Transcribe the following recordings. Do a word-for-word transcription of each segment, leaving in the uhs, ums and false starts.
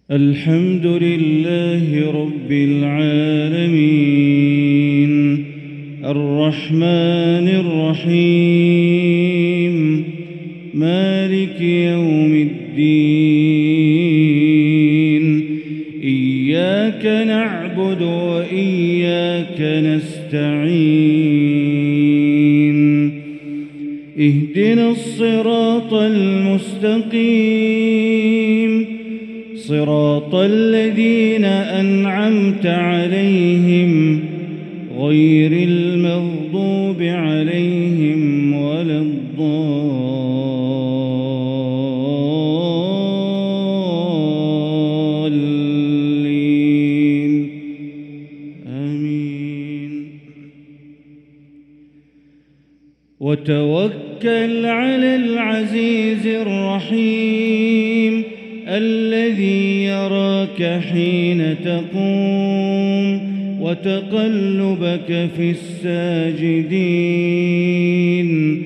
الحمد لله رب العالمين الرحمن الرحيم مالك يوم الدين إياك نعبد وإياك نستعين اهدنا الصراط المستقيم صراط الذين أنعمت عليهم غير المغضوب عليهم ولا الضالين آمين. وتوكل على العزيز الرحيم الذي يراك حين تقوم وتقلبك في الساجدين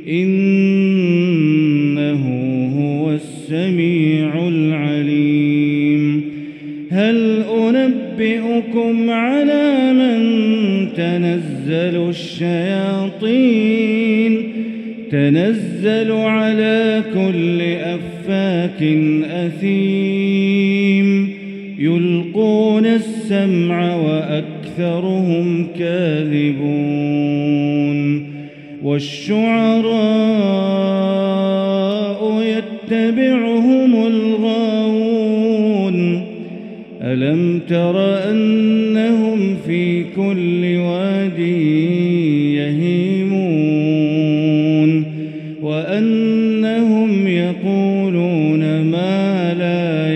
إنه هو السميع العليم. هل أنبئكم على من تنزل الشياطين تنزل على كل أفاك أثيم يلقون السمع وأكثرهم كاذبون. والشعراء يتبعهم الغاوون ألم تر أنهم في كل واد يهيمون وأنهم يقولون ما لا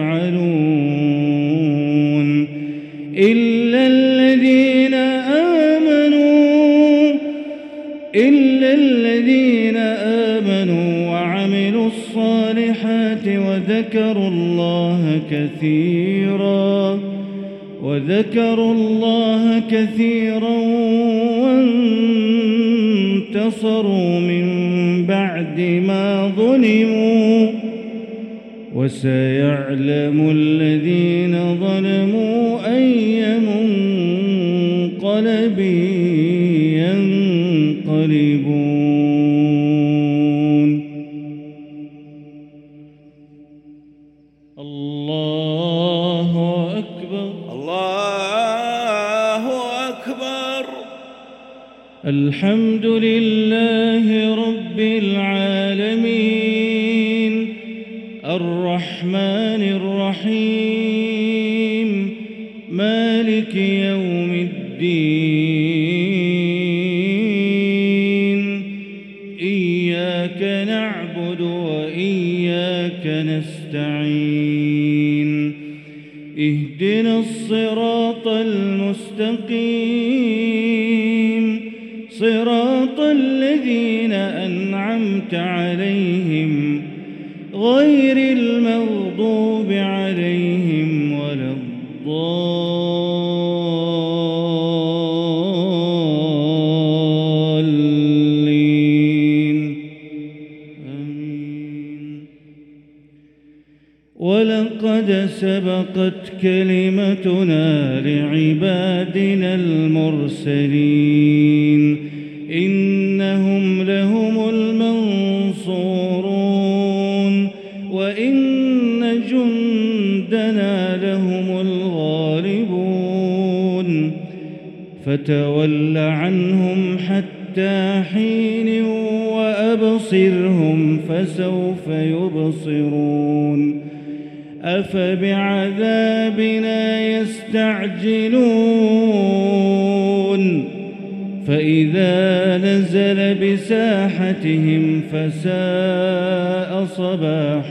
يفعلون إلا الذين آمنوا إلا الذين آمنوا وعملوا الصالحات وذكروا الله كثيرا وذكروا الله كثيرا وانتصروا من بعد ما ظلموا وسيعلم الذين ظلموا أي منقلب ينقلبون. الله أكبر الله أكبر. الحمد لله رب العالمين الرحمن الرحيم مالك يوم الدين إياك نعبد وإياك نستعين اهدنا الصراط المستقيم صراط الذين أنعمت عليهم غير المغضوب عليهم ولا الضالين آمين. ولقد سبقت كلمتنا لعبادنا المرسلين إنهم لهم المنصورون وإن جندنا لهم الغالبون. فتول عنهم حتى حين وأبصرهم فسوف يبصرون. أفبعذابنا يستعجلون فإذا نزل بساحتهم فساء صباح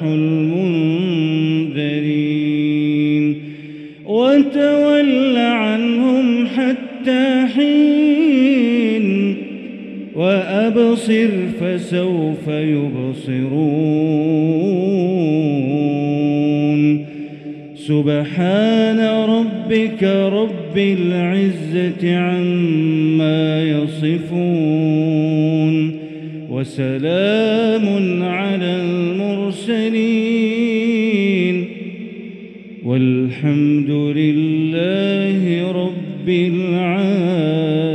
المنذرين. وتول عنهم حتى حين وأبصر فسوف يبصرون. سبحان ربك رب العزة عما يصفون وسلام على المرسلين والحمد لله رب العالمين.